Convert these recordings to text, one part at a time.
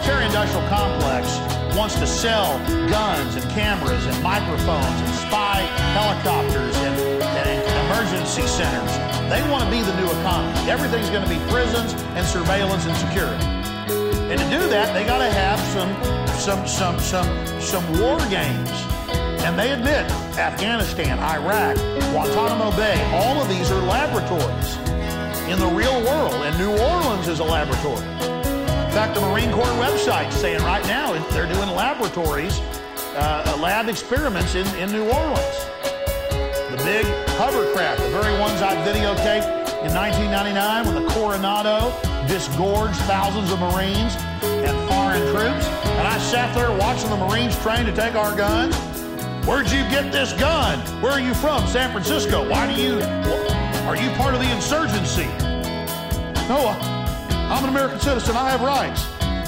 military-industrial complex wants to sell guns and cameras and microphones and spy helicopters and emergency centers. They want to be the new economy. Everything's going to be prisons and surveillance and security. And to do that, they got to have some war games. And they admit Afghanistan, Iraq, Guantanamo Bay, all of these are laboratories in the real world, and New Orleans is a laboratory. In fact, the Marine Corps website's saying right now they're doing laboratories, lab experiments in New Orleans. The big hovercraft, the very ones I videotaped in 1999 when the Coronado disgorged thousands of Marines and foreign troops. And I sat there watching the Marines train to take our guns. Where'd you get this gun? Where are you from? San Francisco. Are you part of the insurgency? No, I'm an American citizen. I have rights.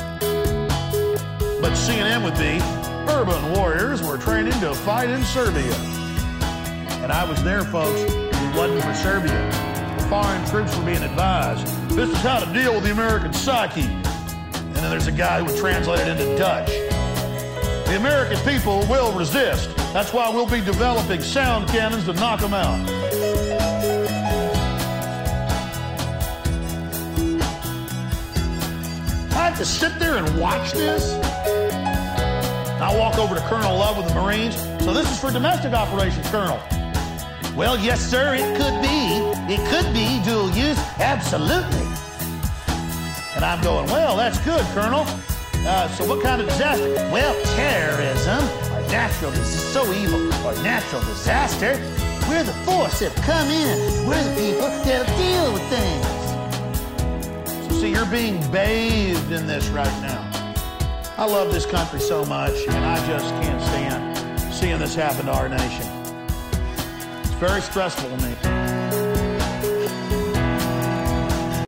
But CNN would be, urban warriors were training to fight in Serbia. And I was there, folks. It wasn't for Serbia. The foreign troops were being advised. This is how to deal with the American psyche. And then there's a guy who would translate it into Dutch. The American people will resist. That's why we'll be developing sound cannons to knock them out. I have to sit there and watch this. I walk over to Colonel Love with the Marines. So this is for domestic operations, Colonel. Well, yes, sir, it could be. It could be dual use, absolutely. And I'm going, well, that's good, Colonel. So what kind of disaster? Well, terrorism, or natural, so evil, or natural disaster. We're the force that come in. We're the people that'll deal with things. So see, you're being bathed in this right now. I love this country so much, and I just can't stand seeing this happen to our nation. It's very stressful to me.